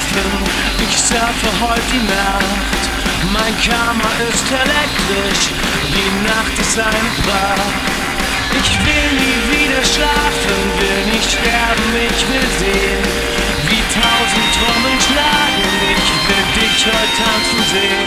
schlafen, ich surfe heute die Nacht. Mein Karma ist elektrisch, die Nacht ist eine Pracht. Ich will nie wieder schlafen, will nicht sterben, ich will sehen, wie 1000 Trommeln schlagen. Ich will dich heute tanzen sehen.